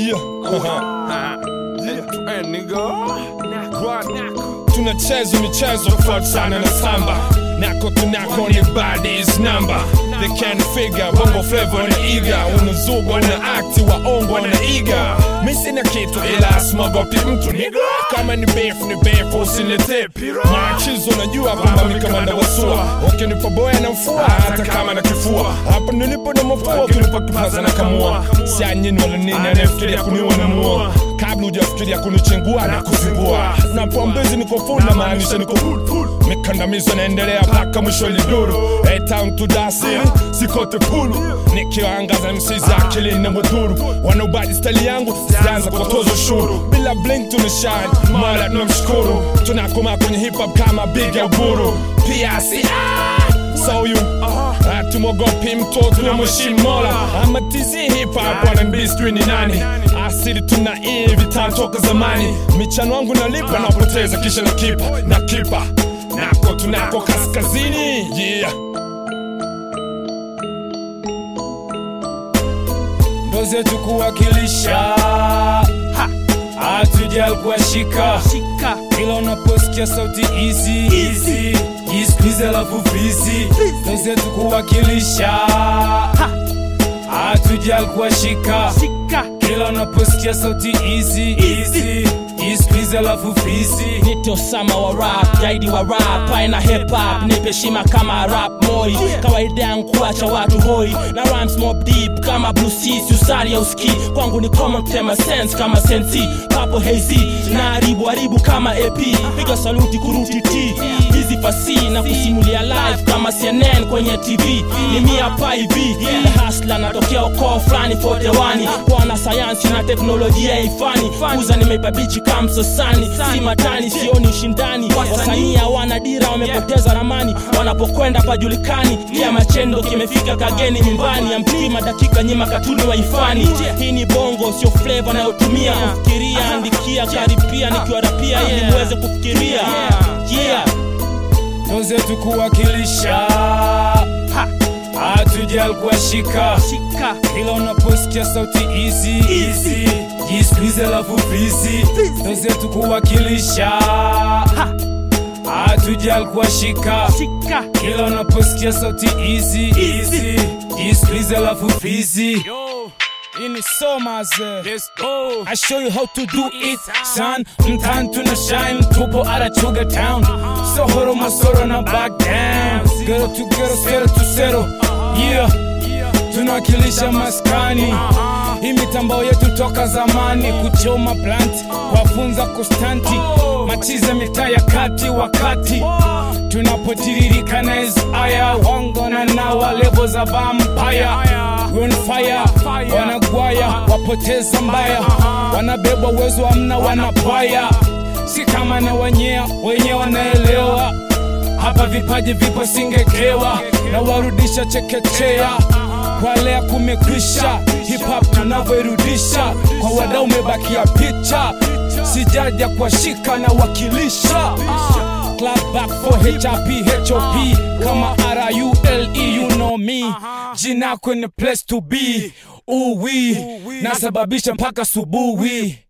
Tunacheza michezo tofauti sana na samba. Nako tunako ni bodies number. They can't figure bongo flavor ni iga. Unazuga una akti waongo na iga. Misi na kitu ila smogopi mtu nigga. Kama ni beef usinete pira. Machizo najua kwamba mikamanda wasua. Ukinipa boya na mfua hata kama na kifua. Hapa nilipo na mafua ukinipa kipaza na kamua. Sia nyini wala nini anayefikiria kuniwa na mua. Kabla hujafikiria kunichengua na kuzingua. Na pombezi niko full na maanisha niko full. Mikandamizo naendelea paka mwisho liduru. A-Town to dasi sikote pulu. Nikiwaangaza msiza akili na mwadhuru. Wanaubadi stali yangu sianza kwa tozo shuru. Bila blink tumeshine mara tunamshukuru. Tunakoma kwenye hip hop kama big ya guru. P.I.C. So you Tumogopi mtoto na mshimola. Ama tizi hip hop wana mbistri ni nani. Asili tuna hivi tantoka zamani. Michano wangu nalipa na poteza kisha na kipa. Nako tunako kaskazini, yeah. Ndo zetu kuwakilisha, hatujal kuwashika. Ila unaposikia sauti easy Jisqueeze alafu freezy. Ndo zetu kuwakilisha, hatujal kuwashika. Ila unaposikia sauti easy Jisqueeze alafu freezy. Nito sama wa rap, guide wa rap, paina hip hop, nipe shima kama rap moi. Kawaida yangu kuacha watu hoi, na rhymes mob deep kama blue seas, usari ya uski. Kwangu ni common tema sense kama sensi, papo hazy, na haribu kama AP. Piga saluti kuruti T, hizi fasi na kusimulia live kama CNN kwenye TV. Ni mi hapa hivi, the hustler natokea ukoo flani 41. Kwa sayansi na teknolojia ifani, kuza nimeipa bichi kama sosani. Si matani, sioni ushindani. Wasanii hawana dira, wamepoteza ramani. Wanapokwenda pajulikani, kia machendo kimefika kageni nyumbani. Ya mpima dakika nyima katuni wa ifani. Hii ni bongo, sio flavor na utumia. Kufikiria, andikia, karipia, nikiwa rapia ili muweze kufikiria. Ndo zetu kuwakilisha, hatujal kuwashika. Ila unaposikia sauti easy Jisqueeze alafu freezy. Ndo zetu kuwakilisha, hatujal kuwashika. Ila unaposikia sauti easy Jisqueeze alafu freezy. In so maze, let's go. I show you how to do it, son. Mtan tuna shine, tupo ara chuga town. Sohoro masoro na back down. Ghetto to ghetto, to settle. Yeah, tunawakilisha maskani. Hii mitambao yetu toka zamani. Kuchoma plant, wafunza kustanti. Machiza mitaa ya kati wakati tunapotiririka na hizi aya. Wango na nawa level za vampire. On fire, wanagwaya, wapoteza mbaya. Wanabeba uwezo amna wanapaya. Si kama na wenye wanaelewa. Hapa vipaji vipo singekewa. Na warudisha chekechea, kwa lea kumekwisha. Hip hop tunavyoirudisha, kwa wadau umebakia picha. Sijaja kwa shika na wakilisha. Clap back for HIP, kama RULE, you know me. Jina kwenye place to be, uwi, nasababisha mpaka subuhi.